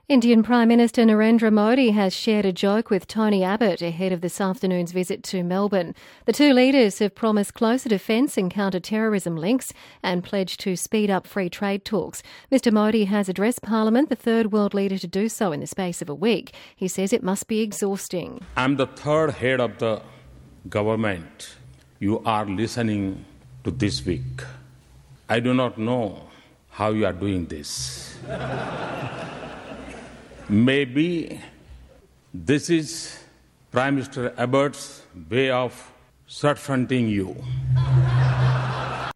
Indian Prime Minister Narendra Modi has shared a joke with Tony Abbott ahead of this afternoon's visit to Melbourne. The two leaders have promised closer defence and counter-terrorism links and pledged to speed up free trade talks. Mr Modi has addressed Parliament, the third world leader to do so in the space of a week. He says it must be exhausting. I'm the third head of the government you are listening to this week. I do not know how you are doing this. Maybe this is Prime Minister Abbott's way of circumventing you.